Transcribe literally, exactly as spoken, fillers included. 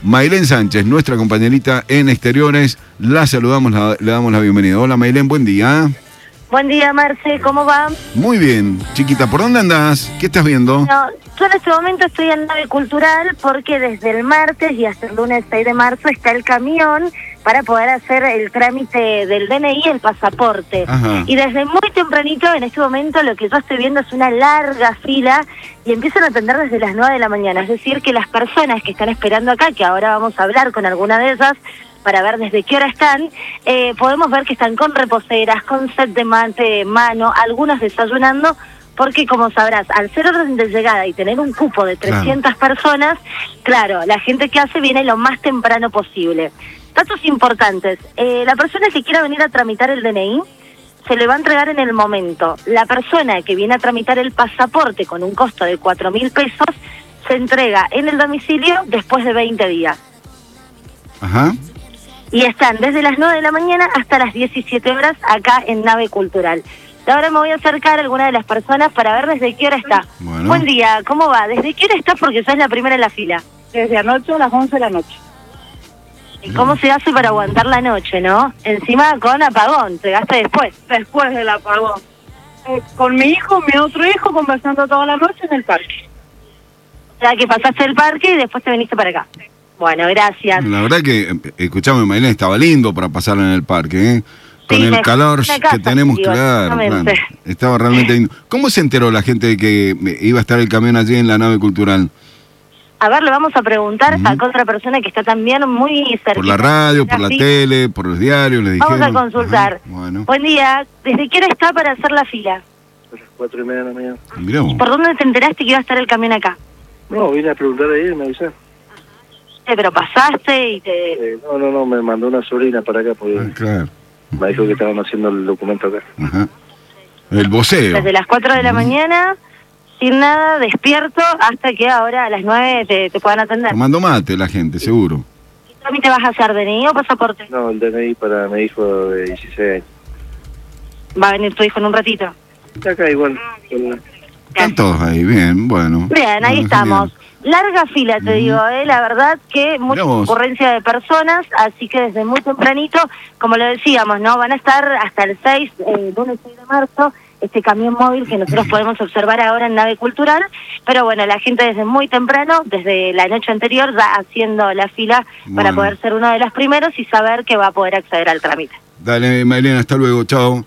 Maylén Sánchez, nuestra compañerita en exteriores. La saludamos, la, le damos la bienvenida. Hola Maylén, buen día. Buen día, Marce, ¿cómo va? Muy bien, chiquita, ¿por dónde andás? ¿Qué estás viendo? No, yo en este momento estoy en Nave Cultural porque desde el martes y hasta el lunes seis de marzo está el camión para poder hacer el trámite del D N I y el pasaporte. Ajá. Y desde muy tempranito, en este momento, lo que yo estoy viendo es una larga fila y empiezan a atender desde las nueve de la mañana. Es decir, que las personas que están esperando acá, que ahora vamos a hablar con alguna de ellas, para ver desde qué hora están, eh, podemos ver que están con reposeras, con set de mate, mano, algunas desayunando, porque como sabrás, al ser orden de llegada y tener un cupo de trescientas claro. personas, claro, la gente que hace viene lo más temprano posible. Datos importantes, eh, la persona que quiera venir a tramitar el D N I, se le va a entregar en el momento. La persona que viene a tramitar el pasaporte con un costo de cuatro mil pesos, se entrega en el domicilio después de veinte días. Ajá. Y están desde las nueve de la mañana hasta las diecisiete horas acá en Nave Cultural. Y ahora me voy a acercar a alguna de las personas para ver desde qué hora está. Bueno. Buen día, ¿cómo va? ¿Desde qué hora está? Porque sos la primera en la fila. Desde anoche a las once de la noche. ¿Y cómo se hace para aguantar la noche, no? Encima con apagón, te gasta después. Después del apagón. Eh, con mi hijo, mi otro hijo, conversando toda la noche en el parque. O sea, que pasaste el parque y después te viniste para acá. Bueno, gracias. La verdad que, escuchame, Maylén, estaba lindo para pasarla en el parque, ¿eh? Con Sí, el me- calor me que casa, tenemos, digo, claro, claro. exactamente. Estaba realmente lindo. ¿Cómo se enteró la gente de que iba a estar el camión allí en la Nave Cultural? A ver, le vamos a preguntar Ujú. a otra persona que está también muy cerquita. ¿Por la radio, por la Sí. tele, por los diarios? ¿Le dijeron? Vamos a consultar. Ajá, bueno, Buen día, ¿desde qué hora está para hacer la fila? A las cuatro y media de la mañana. mirá vos. ¿Por dónde te enteraste que iba a estar el camión acá? No, vine a preguntar ahí y me avisaron. Eh, pero pasaste y te... Eh, no, no, no, me mandó una sobrina para acá porque Ah, claro. me dijo que estaban haciendo el documento acá. Ajá. El voceo. Desde las cuatro de la mañana, sin nada, despierto, hasta que ahora a las nueve te, te puedan atender. Tomando mate la gente, seguro. ¿Qué trámite vas a hacer, D N I o pasaporte? No, el D N I para mi hijo de dieciséis años. Va a venir tu hijo en un ratito. Está acá igual. con- Están todos ahí, bien, bueno. Bien, ahí Bueno, estamos. genial. Larga fila, te digo, eh, la verdad que mucha Mirá vos. concurrencia de personas, así que desde muy tempranito, como lo decíamos, ¿no? Van a estar hasta el seis, eh, lunes seis de marzo, este camión móvil que nosotros podemos observar ahora en Nave Cultural, pero bueno, la gente desde muy temprano, desde la noche anterior, ya haciendo la fila para Bueno. poder ser uno de los primeros y saber que va a poder acceder al trámite. Dale, Maylén, hasta luego, chao.